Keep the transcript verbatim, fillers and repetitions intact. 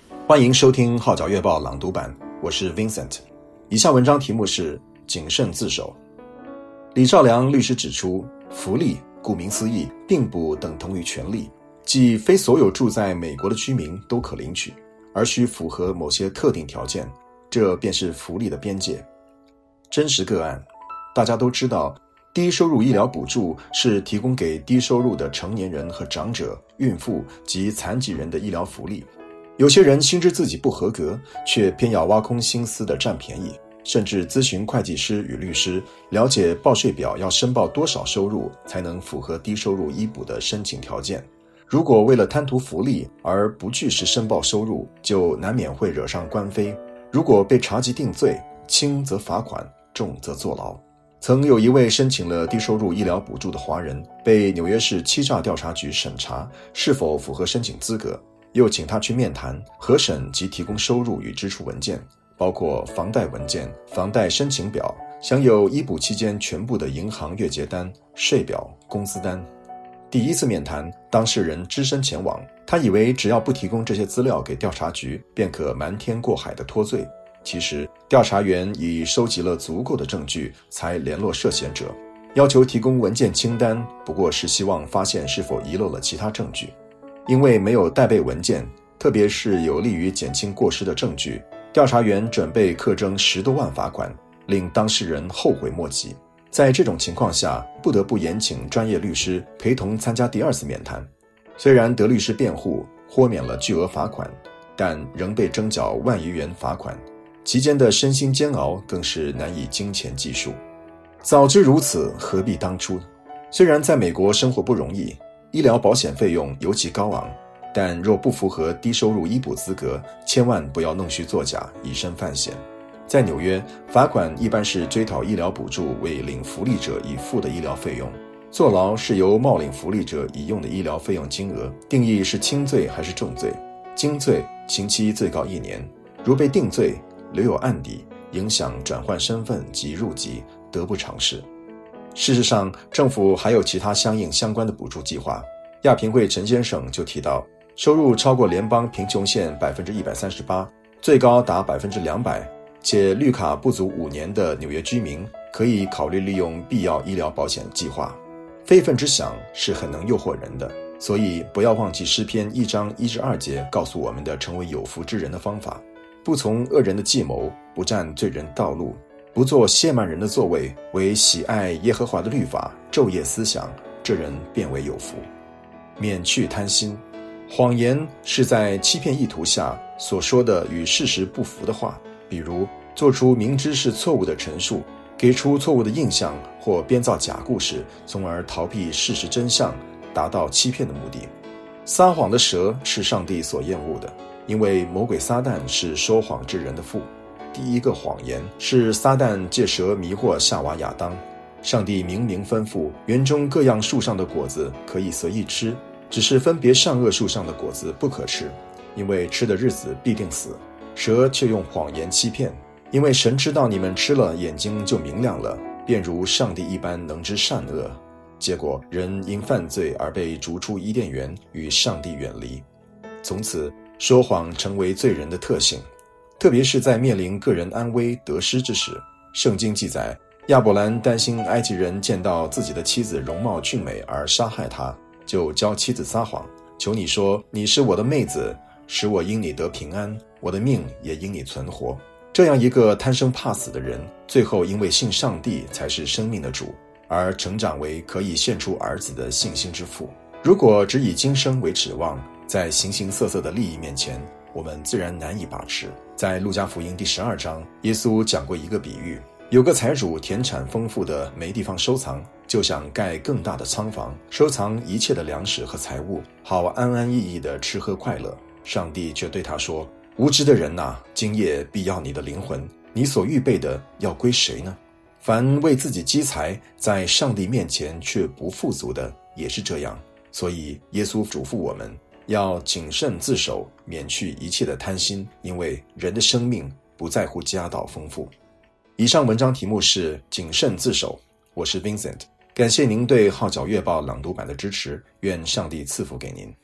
欢迎收听号角月报朗读版，我是 Vincent。 以下文章题目是谨慎自首。李兆良律师指出，福利顾名思义并不等同于权利，即非所有住在美国的居民都可领取，而需符合某些特定条件，这便是福利的边界。真实个案，大家都知道，低收入医疗补助是提供给低收入的成年人和长者、孕妇及残疾人的医疗福利。有些人心知自己不合格，却偏要挖空心思地占便宜，甚至咨询会计师与律师，了解报税表要申报多少收入才能符合低收入医补的申请条件。如果为了贪图福利而不据实申报收入，就难免会惹上官非。如果被查缉定罪，轻则罚款，重则坐牢。曾有一位申请了低收入医疗补助的华人，被纽约市欺诈调查局审查是否符合申请资格，又请他去面谈、核审及提供收入与支出文件，包括房贷文件、房贷申请表，享有医补期间全部的银行月结单、税表、工资单。第一次面谈，当事人只身前往，他以为只要不提供这些资料给调查局，便可瞒天过海的脱罪。其实调查员已收集了足够的证据，才联络涉嫌者，要求提供文件清单，不过是希望发现是否遗漏了其他证据。因为没有带备文件，特别是有利于减轻过失的证据，调查员准备课征十多万罚款，令当事人后悔莫及。在这种情况下，不得不延请专业律师陪同参加第二次面谈。虽然得律师辩护，豁免了巨额罚款，但仍被征缴万余元罚款，期间的身心煎熬更是难以金钱计数。早知如此，何必当初？虽然在美国生活不容易，医疗保险费用尤其高昂，但若不符合低收入医补资格，千万不要弄虚作假，以身犯险。在纽约，罚款一般是追讨医疗补助为领福利者已付的医疗费用，坐牢是由冒领福利者已用的医疗费用金额，定义是轻罪还是重罪。轻罪，刑期最高一年；如被定罪，留有案底，影响转换身份及入籍，得不偿失。事实上，政府还有其他相应相关的补助计划。亚平会陈先生就提到，收入超过联邦贫穷线 百分之一百三十八， 最高达 百分之两百， 且绿卡不足五年的纽约居民可以考虑利用必要医疗保险计划。非分之想是很能诱惑人的，所以不要忘记诗篇一章一至二节告诉我们的成为有福之人的方法：不从恶人的计谋，不占罪人道路，不做亵慢人的座位，为喜爱耶和华的律法，昼夜思想，这人便为有福。免去贪心，谎言是在欺骗意图下所说的与事实不符的话，比如做出明知是错误的陈述，给出错误的印象，或编造假故事，从而逃避事实真相，达到欺骗的目的。撒谎的蛇是上帝所厌恶的，因为魔鬼撒旦是说谎之人的父。第一个谎言是撒旦借蛇迷惑夏娃亚当。上帝明明吩咐，园中各样树上的果子可以随意吃，只是分别善恶树上的果子不可吃，因为吃的日子必定死。蛇却用谎言欺骗，因为神知道你们吃了眼睛就明亮了，便如上帝一般能知善恶。结果人因犯罪而被逐出伊甸园，与上帝远离。从此说谎成为罪人的特性，特别是在面临个人安危得失之时。圣经记载，亚伯兰担心埃及人见到自己的妻子容貌俊美而杀害他，就教妻子撒谎，求你说，你是我的妹子，使我因你得平安，我的命也因你存活。这样一个贪生怕死的人，最后因为信上帝才是生命的主，而成长为可以献出儿子的信心之父。如果只以今生为指望，在形形色色的利益面前，我们自然难以把持。在路加福音第十二章，耶稣讲过一个比喻，有个财主田产丰富的没地方收藏，就想盖更大的仓房，收藏一切的粮食和财物，好安安逸逸地吃喝快乐。上帝却对他说，无知的人哪，今夜必要你的灵魂，你所预备的要归谁呢？凡为自己积财，在上帝面前却不富足的，也是这样。所以耶稣嘱咐我们要谨慎自守，免去一切的贪心，因为人的生命不在乎家道丰富。以上文章题目是谨慎自守，我是 Vincent， 感谢您对号角月报朗读版的支持，愿上帝赐福给您。